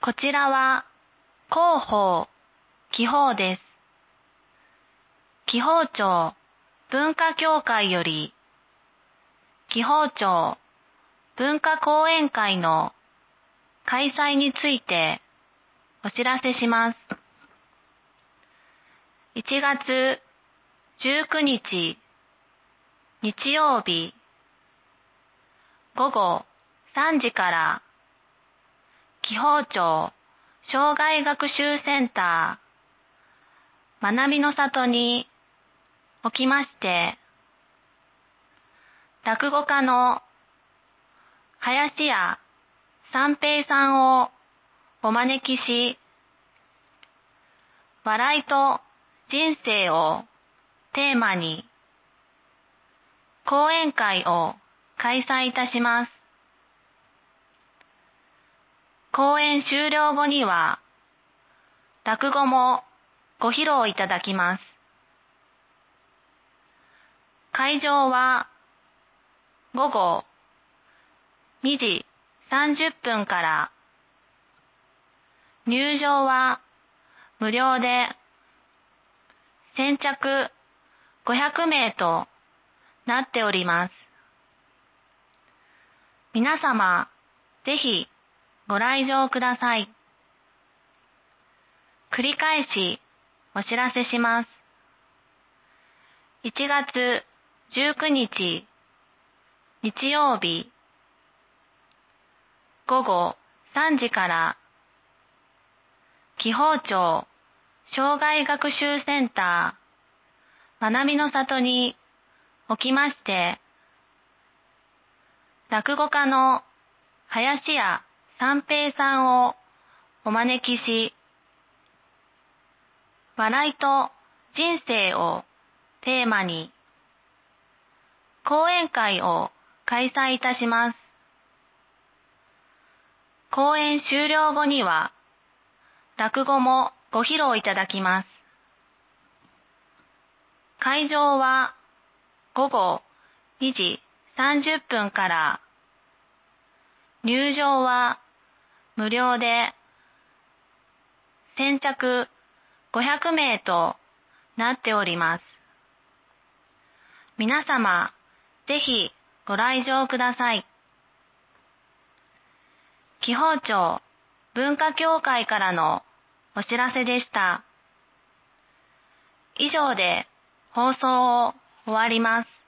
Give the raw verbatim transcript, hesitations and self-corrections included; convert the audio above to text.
こちらは広報、記法です。紀宝町文化協会より紀宝町文化講演会の開催についてお知らせします。いちがつじゅうくにち日曜日ごごさんじから紀宝町障害学習センター学びの里におきまして、落語家の林家三平さんをお招きし、笑いと人生をテーマに講演会を開催いたします。講演終了後には落語もご披露いただきます。会場はごごにじさんじゅっぷんから、入場は無料で先着ごひゃくめいとなっております。皆様、ぜひご来場ください。繰り返しお知らせします。いちがつじゅうくにち日曜日ごごさんじから紀宝町障害学習センター学びの里におきまして、落語家の林家三平さんをお招きし、笑いと人生をテーマに講演会を開催いたします。講演終了後には落語もご披露いただきます。会場はごごにじさんじゅっぷんから、入場は無料で先着ごひゃくめいとなっております。皆様、ぜひご来場ください。紀宝町文化協会からのお知らせでした。以上で放送を終わります。